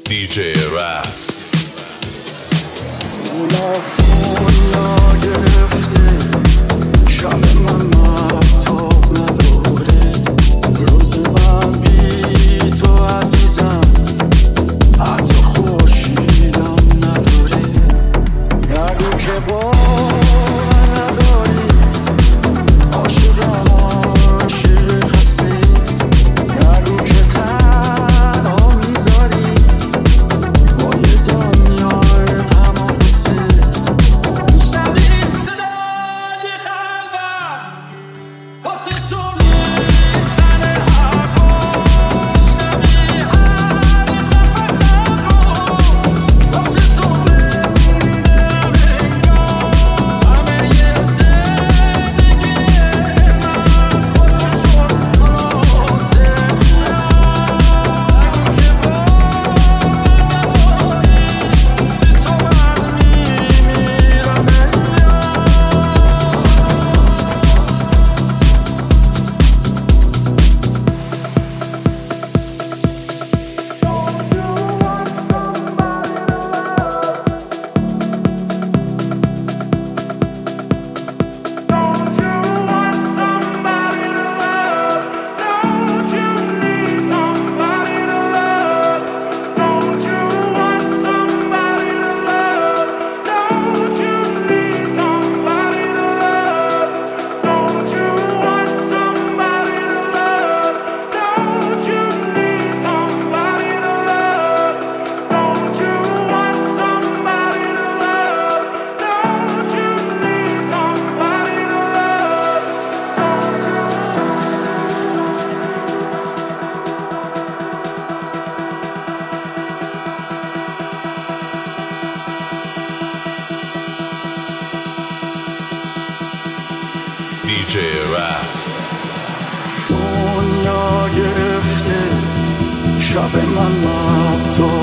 DJ Ras. دنیا گرفته شب من مهتاب نداره روز من بی تو عزیزم حتی خورشیدم نداره نگو که باور نداری عاشق خسته نگو که تنها میذاری با یه دنیای تمام قصه میشنوی صدای قلبم واسه تو میزنه حرفا میشنوی هر نفسم رو واسه تو بمیرم انگار همه یه زندگی من با تو شد خلاصه نگو که باور نداری تو من میمیرم DJ Ras. دنیا گرفته شب من مهتاب